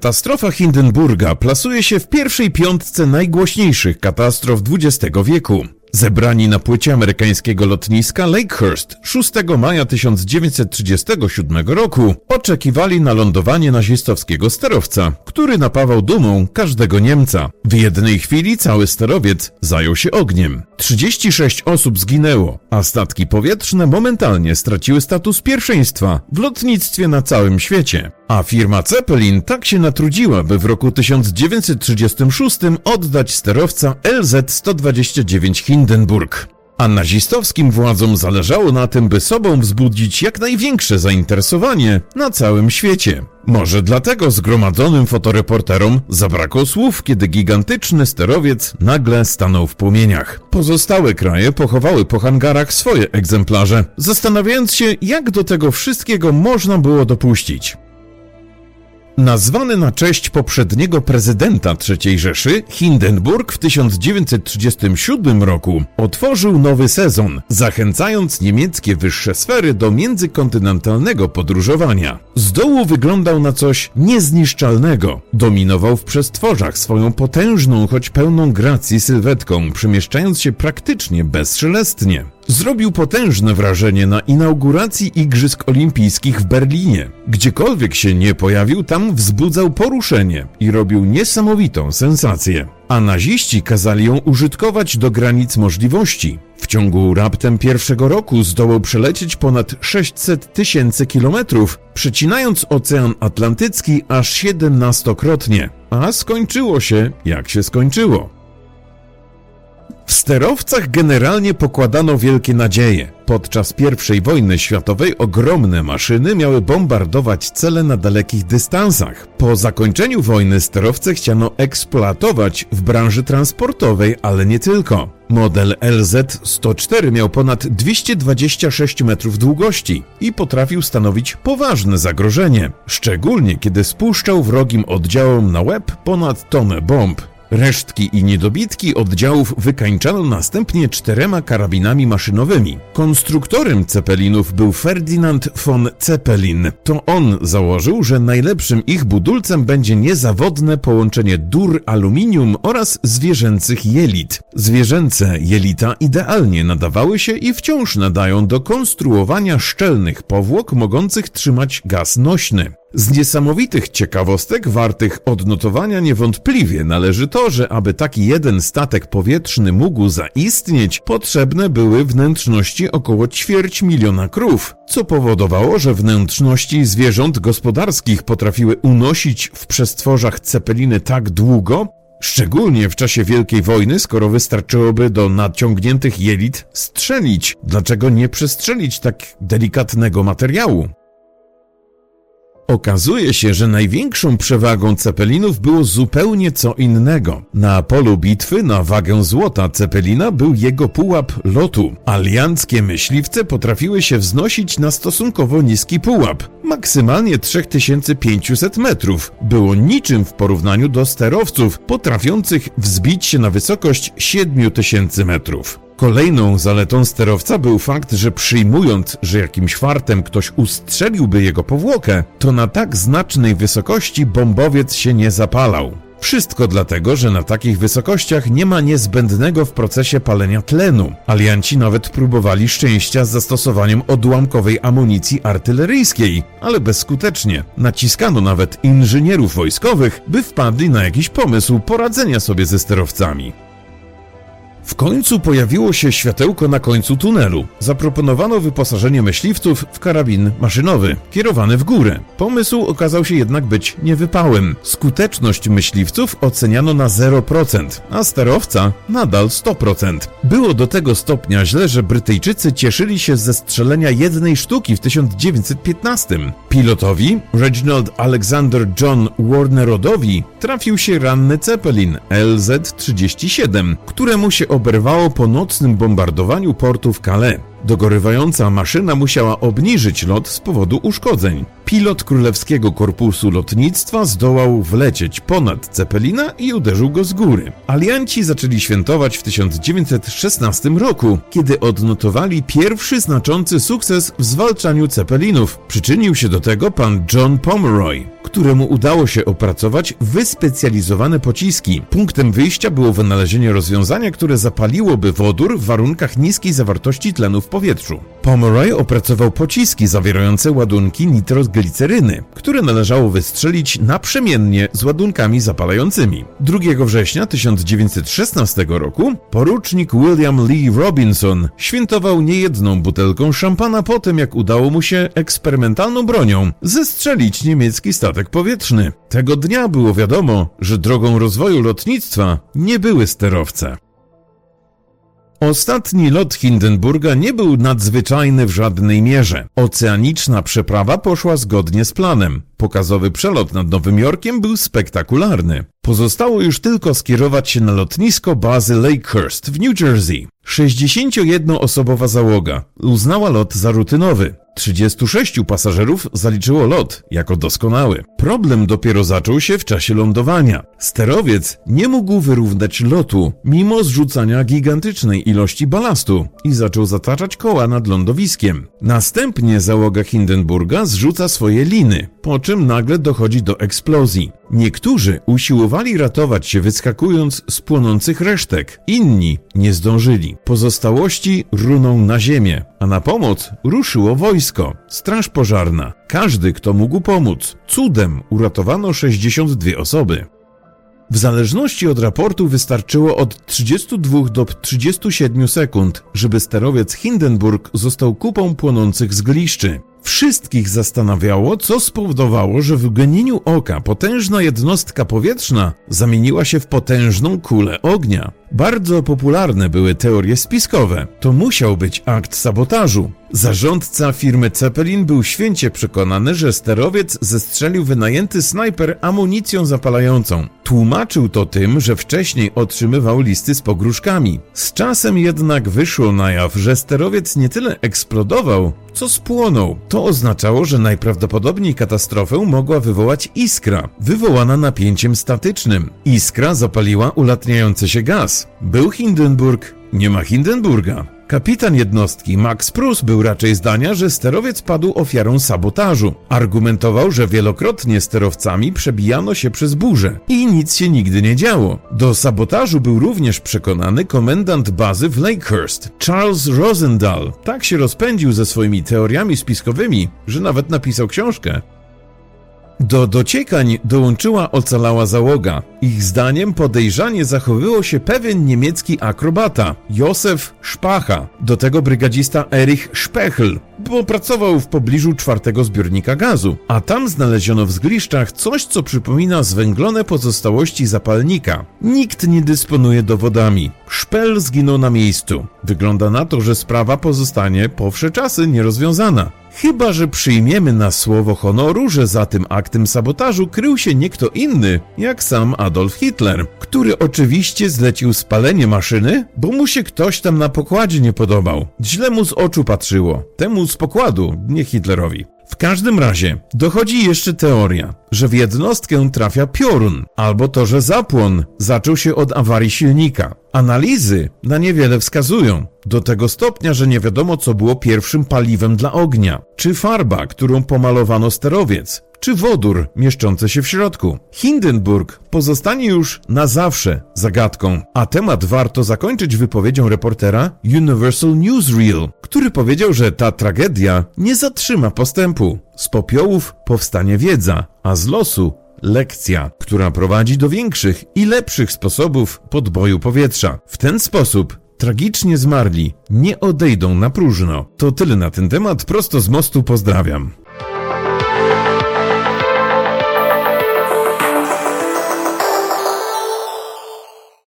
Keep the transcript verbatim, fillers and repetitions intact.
Katastrofa Hindenburga plasuje się w pierwszej piątce najgłośniejszych katastrof dwudziestego wieku. Zebrani na płycie amerykańskiego lotniska Lakehurst szóstego maja tysiąc dziewięćset trzydziestego siódmego roku oczekiwali na lądowanie nazistowskiego sterowca, który napawał dumą każdego Niemca. W jednej chwili cały sterowiec zajął się ogniem. trzydzieści sześć osób zginęło, a statki powietrzne momentalnie straciły status pierwszeństwa w lotnictwie na całym świecie. A firma Zeppelin tak się natrudziła, by w roku tysiąc dziewięćset trzydziestym szóstym oddać sterowca L Z sto dwadzieścia dziewięć Hindenburg. A nazistowskim władzom zależało na tym, by sobą wzbudzić jak największe zainteresowanie na całym świecie. Może dlatego zgromadzonym fotoreporterom zabrakło słów, kiedy gigantyczny sterowiec nagle stanął w płomieniach. Pozostałe kraje pochowały po hangarach swoje egzemplarze, zastanawiając się, jak do tego wszystkiego można było dopuścić. Nazwany na cześć poprzedniego prezydenta trzeciej Rzeszy, Hindenburg w tysiąc dziewięćset trzydziestym siódmym roku otworzył nowy sezon, zachęcając niemieckie wyższe sfery do międzykontynentalnego podróżowania. Z dołu wyglądał na coś niezniszczalnego. Dominował w przestworzach swoją potężną, choć pełną gracji sylwetką, przemieszczając się praktycznie bezszelestnie. Zrobił potężne wrażenie na inauguracji Igrzysk Olimpijskich w Berlinie. Gdziekolwiek się nie pojawił, tam wzbudzał poruszenie i robił niesamowitą sensację. A naziści kazali ją użytkować do granic możliwości. W ciągu raptem pierwszego roku zdołał przelecieć ponad sześćset tysięcy kilometrów, przecinając Ocean Atlantycki aż siedemnastokrotnie. A skończyło się jak się skończyło. W sterowcach generalnie pokładano wielkie nadzieje. Podczas pierwszej wojny światowej ogromne maszyny miały bombardować cele na dalekich dystansach. Po zakończeniu wojny sterowce chciano eksploatować w branży transportowej, ale nie tylko. Model L Z sto cztery miał ponad dwieście dwadzieścia sześć metrów długości i potrafił stanowić poważne zagrożenie, szczególnie kiedy spuszczał wrogim oddziałom na łeb ponad tonę bomb. Resztki i niedobitki oddziałów wykańczano następnie czterema karabinami maszynowymi. Konstruktorem Zeppelinów był Ferdinand von Zeppelin. To on założył, że najlepszym ich budulcem będzie niezawodne połączenie dur aluminium oraz zwierzęcych jelit. Zwierzęce jelita idealnie nadawały się i wciąż nadają do konstruowania szczelnych powłok mogących trzymać gaz nośny. Z niesamowitych ciekawostek wartych odnotowania niewątpliwie należy to, że aby taki jeden statek powietrzny mógł zaistnieć, potrzebne były wnętrzności około ćwierć miliona krów, co powodowało, że wnętrzności zwierząt gospodarskich potrafiły unosić w przestworzach Zeppeliny tak długo, szczególnie w czasie Wielkiej Wojny, skoro wystarczyłoby do naciągniętych jelit strzelić. Dlaczego nie przestrzelić tak delikatnego materiału? Okazuje się, że największą przewagą Zeppelinów było zupełnie co innego. Na polu bitwy na wagę złota Zeppelina był jego pułap lotu. Alianckie myśliwce potrafiły się wznosić na stosunkowo niski pułap, maksymalnie trzy tysiące pięćset metrów. Było niczym w porównaniu do sterowców, potrafiących wzbić się na wysokość siedem tysięcy metrów. Kolejną zaletą sterowca był fakt, że przyjmując, że jakimś fartem ktoś ustrzeliłby jego powłokę, to na tak znacznej wysokości bombowiec się nie zapalał. Wszystko dlatego, że na takich wysokościach nie ma niezbędnego w procesie palenia tlenu. Alianci nawet próbowali szczęścia z zastosowaniem odłamkowej amunicji artyleryjskiej, ale bezskutecznie. Naciskano nawet inżynierów wojskowych, by wpadli na jakiś pomysł poradzenia sobie ze sterowcami. W końcu pojawiło się światełko na końcu tunelu. Zaproponowano wyposażenie myśliwców w karabin maszynowy, kierowany w górę. Pomysł okazał się jednak być niewypałem. Skuteczność myśliwców oceniano na zero procent, a sterowca nadal sto procent. Było do tego stopnia źle, że Brytyjczycy cieszyli się ze strzelenia jednej sztuki w tysiąc dziewięćset piętnastym. Pilotowi, Reginald Alexander John Warnerodowi, trafił się ranny Zeppelin L Z trzydzieści siedem, któremu się oberwało po nocnym bombardowaniu portu w Calais. Dogorywająca maszyna musiała obniżyć lot z powodu uszkodzeń. Pilot Królewskiego Korpusu Lotnictwa zdołał wlecieć ponad Zeppelina i uderzył go z góry. Alianci zaczęli świętować w tysiąc dziewięćset szesnastym roku, kiedy odnotowali pierwszy znaczący sukces w zwalczaniu Zeppelinów. Przyczynił się do tego pan John Pomeroy, któremu udało się opracować wyspecjalizowane pociski. Punktem wyjścia było wynalezienie rozwiązania, które zapaliłoby wodór w warunkach niskiej zawartości tlenu w powietrzu. Pomeroy opracował pociski zawierające ładunki nitrogliceryny, które należało wystrzelić naprzemiennie z ładunkami zapalającymi. drugiego września tysiąc dziewięćset szesnastego roku porucznik William Lee Robinson świętował niejedną butelką szampana po tym, jak udało mu się eksperymentalną bronią zestrzelić niemiecki statek powietrzny. Tego dnia było wiadomo, że drogą rozwoju lotnictwa nie były sterowce. Ostatni lot Hindenburga nie był nadzwyczajny w żadnej mierze. Oceaniczna przeprawa poszła zgodnie z planem. Pokazowy przelot nad Nowym Jorkiem był spektakularny. Pozostało już tylko skierować się na lotnisko bazy Lakehurst w New Jersey. sześćdziesięciojednoosobowa załoga uznała lot za rutynowy. trzydziestu sześciu pasażerów zaliczyło lot jako doskonały. Problem dopiero zaczął się w czasie lądowania. Sterowiec nie mógł wyrównać lotu, mimo zrzucania gigantycznej ilości balastu i zaczął zataczać koła nad lądowiskiem. Następnie załoga Hindenburga zrzuca swoje liny, po czym nagle dochodzi do eksplozji. Niektórzy usiłowali ratować się wyskakując z płonących resztek, inni nie zdążyli. Pozostałości runą na ziemię, a na pomoc ruszyło wojsko, straż pożarna. Każdy, kto mógł pomóc. Cudem uratowano sześćdziesiąt dwie osoby. W zależności od raportu wystarczyło od trzydziestu dwóch do trzydziestu siedmiu sekund, żeby sterowiec Hindenburg został kupą płonących zgliszczy. Wszystkich zastanawiało, co spowodowało, że w mgnieniu oka potężna jednostka powietrzna zamieniła się w potężną kulę ognia. Bardzo popularne były teorie spiskowe. To musiał być akt sabotażu. Zarządca firmy Zeppelin był święcie przekonany, że sterowiec zestrzelił wynajęty snajper amunicją zapalającą. Tłumaczył to tym, że wcześniej otrzymywał listy z pogróżkami. Z czasem jednak wyszło na jaw, że sterowiec nie tyle eksplodował, co spłonął. To oznaczało, że najprawdopodobniej katastrofę mogła wywołać iskra, wywołana napięciem statycznym. Iskra zapaliła ulatniający się gaz. Był Hindenburg, nie ma Hindenburga. Kapitan jednostki Max Pruss był raczej zdania, że sterowiec padł ofiarą sabotażu. Argumentował, że wielokrotnie sterowcami przebijano się przez burzę i nic się nigdy nie działo. Do sabotażu był również przekonany komendant bazy w Lakehurst, Charles Rosendahl. Tak się rozpędził ze swoimi teoriami spiskowymi, że nawet napisał książkę. Do dociekań dołączyła ocalała załoga. Ich zdaniem podejrzanie zachowywał się pewien niemiecki akrobata, Józef Spacha, do tego brygadzista Erich Spechl, bo pracował w pobliżu czwartego zbiornika gazu, a tam znaleziono w zgliszczach coś, co przypomina zwęglone pozostałości zapalnika. Nikt nie dysponuje dowodami. Szpel zginął na miejscu. Wygląda na to, że sprawa pozostanie po wsze czasy nierozwiązana. Chyba że przyjmiemy na słowo honoru, że za tym aktem sabotażu krył się nie kto inny, jak sam Adolf Hitler, który oczywiście zlecił spalenie maszyny, bo mu się ktoś tam na pokładzie nie podobał. Źle mu z oczu patrzyło. Temu z pokładu, nie Hitlerowi. W każdym razie dochodzi jeszcze teoria, że w jednostkę trafia piorun, albo to, że zapłon zaczął się od awarii silnika. Analizy na niewiele wskazują, do tego stopnia, że nie wiadomo, co było pierwszym paliwem dla ognia. Czy farba, którą pomalowano sterowiec, czy wodór mieszczący się w środku. Hindenburg pozostanie już na zawsze zagadką, a temat warto zakończyć wypowiedzią reportera Universal Newsreel, który powiedział, że ta tragedia nie zatrzyma postępu. Z popiołów powstanie wiedza, a z losu lekcja, która prowadzi do większych i lepszych sposobów podboju powietrza. W ten sposób tragicznie zmarli nie odejdą na próżno. To tyle na ten temat, prosto z mostu pozdrawiam.